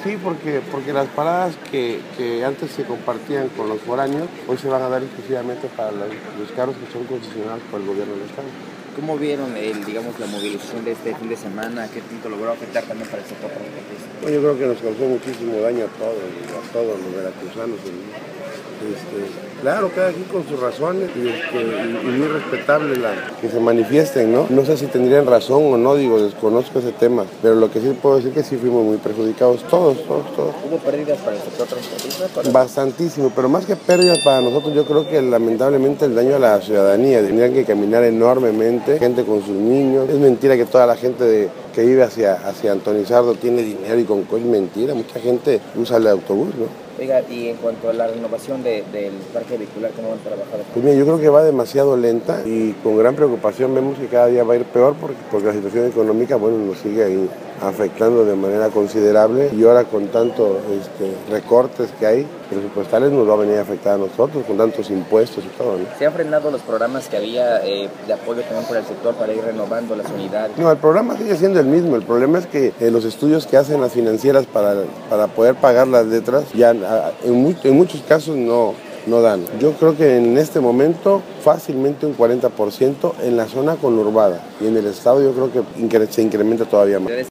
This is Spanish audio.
sí, porque las paradas que antes se compartían con los foráneos, hoy se van a dar exclusivamente para los carros que son concesionados por el gobierno del estado. ¿Cómo vieron la movilización de este fin de semana? ¿Qué tanto logró afectar también para el sector transportista? Bueno, yo creo que nos causó muchísimo daño a todos los veracruzanos. Claro, cada quien con sus razones y muy respetable que se manifiesten, ¿no? No sé si tendrían razón o no, desconozco ese tema, pero lo que sí puedo decir es que sí fuimos muy perjudicados todos. ¿Hubo pérdidas para el sector transportista? Bastantísimo, pero más que pérdidas para nosotros, yo creo que lamentablemente el daño a la ciudadanía, tendrían que caminar enormemente, gente con sus niños. Es mentira que toda la gente que vive hacia Antonizardo tiene dinero y con es mentira, mucha gente usa el autobús, ¿no? Oiga, y en cuanto a la renovación del parque vehicular, ¿cómo van a trabajar? Pues mira, yo creo que va demasiado lenta y con gran preocupación vemos que cada día va a ir peor porque la situación económica, bueno, nos sigue ahí afectando de manera considerable y ahora con tantos recortes que hay presupuestales nos va a venir a afectar a nosotros con tantos impuestos y todo, ¿no? ¿Se han frenado los programas que había de apoyo también por el sector para ir renovando las unidades? No, el programa sigue siendo el mismo. El problema es que los estudios que hacen las financieras para poder pagar las letras ya en muchos casos no dan. Yo creo que en este momento fácilmente un 40% en la zona conurbada y en el estado yo creo que se incrementa todavía más.